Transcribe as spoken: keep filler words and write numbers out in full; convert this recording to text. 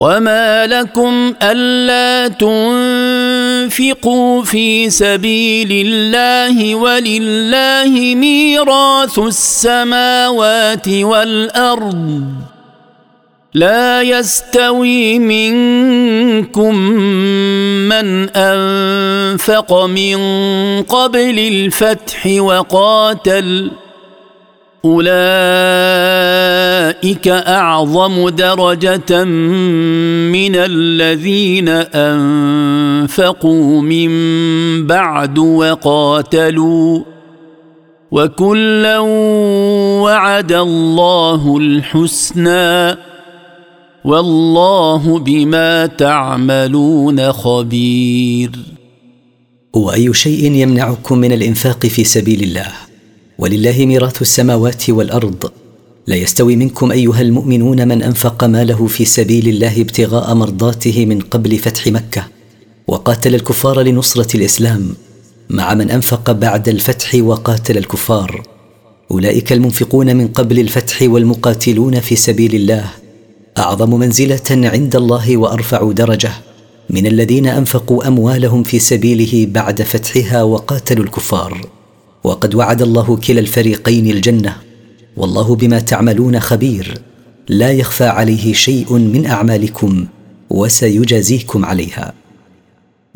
وما لكم ألا تنفقوا في سبيل الله ولله ميراث السماوات والأرض لا يستوي منكم من أنفق من قبل الفتح وقاتل أولئك أعظم درجة من الذين أنفقوا من بعد وقاتلوا وكلا وعد الله الحسنى والله بما تعملون خبير. وأي شيء يمنعكم من الإنفاق في سبيل الله؟ ولله ميراث السماوات والأرض لا يستوي منكم أيها المؤمنون من أنفق ماله في سبيل الله ابتغاء مرضاته من قبل فتح مكة وقاتل الكفار لنصرة الإسلام مع من أنفق بعد الفتح وقاتل الكفار. أولئك المنفقون من قبل الفتح والمقاتلون في سبيل الله أعظم منزلة عند الله وأرفع درجة من الذين أنفقوا أموالهم في سبيله بعد فتحها وقاتلوا الكفار. وقد وعد الله كلا الفريقين الجنة والله بما تعملون خبير لا يخفى عليه شيء من أعمالكم وسيجازيكم عليها.